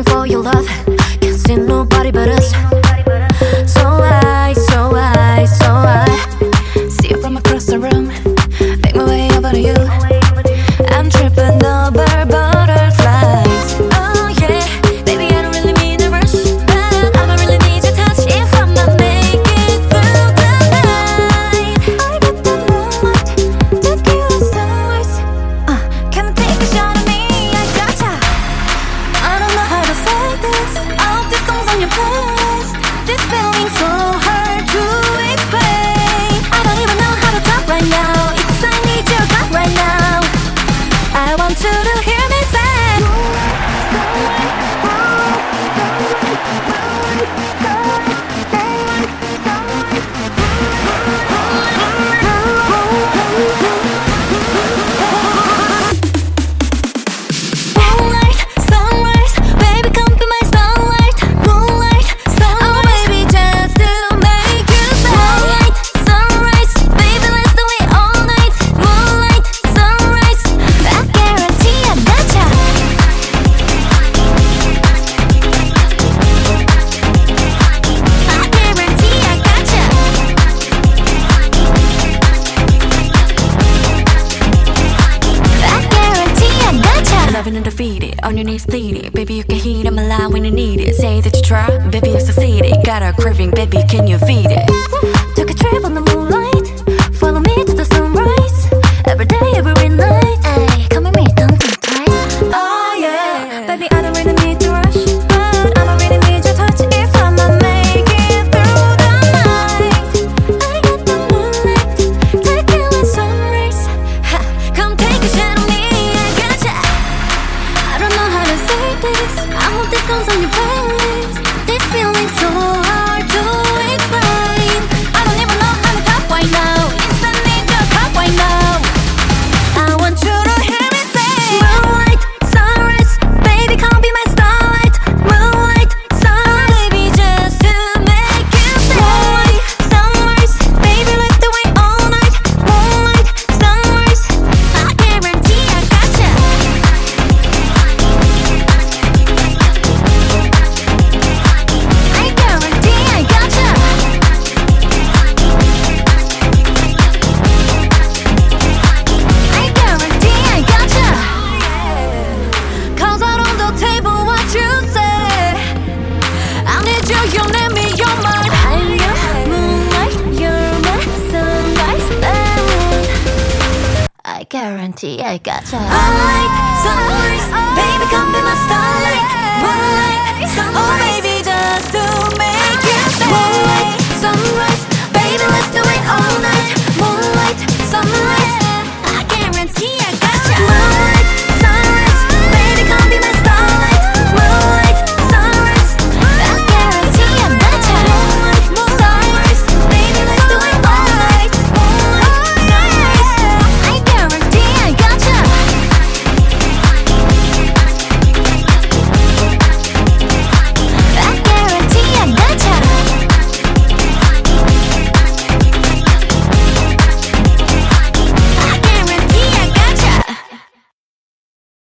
craving for your love. Can't see nobody but us. So I see you from across the room. Make my way over to you. I'm tripping over butterflies. Oh yeah, baby, I don't really mean to rush, but I'ma really need your touch if I'ma make it through the night. I got the moonlight, tequila sunrise. Come and take a shot of me, I gotcha. I don't know how to say this. All these songs on your playlist. This feeling's so hard to explain. I don't even know how to talk right now. It's I need your back right now. I want you to hear me say. Moonlight, sunrise, baby, come be my starlight. Moonlight, sunrise, oh baby, just to make you say. Moonlight, sunrise, baby, let's do it all night. Moonlight, sunrise, I guarantee I gotcha. I guarantee I gotcha. I guarantee I gotcha. Loving and defeated, on your knees pleading. Baby, you can heat up my line when you need it. Say that you try, baby, you succeeded. Got a craving, baby, can you feed it? Took a trip on the moonlight. Follow me to the sunrise. Every day, every night. Ay, come with me, don't think twice. Oh yeah, baby, I don't really need to rush, but I'ma really need your touch if I'ma make it through the night. I got the moonlight, tequila sunrise. Ha, come take a shot of me, I gotcha. I don't know how to say this. I hope this songs on your playlist. This feeling's so hard to explain. I don't even know how to talk right now. It's I need your talk right now. I want you to hear me say. Moonlight, sunrise, baby, come be my starlight. Moonlight, sunrise, baby, just to make you say. Moonlight, sunrise, baby, let's do it all night. Moonlight, sunrise, I guarantee I gotcha. I guarantee I gotcha. I guarantee I gotcha. Cause out on the table what you say. I need you, you need me, you're mine. I'm your moonlight, you're my sunrise. I guarantee I gotcha. Moonlight, sunrise, baby, come be my starlight. Moonlight, sunrise, oh baby, just to make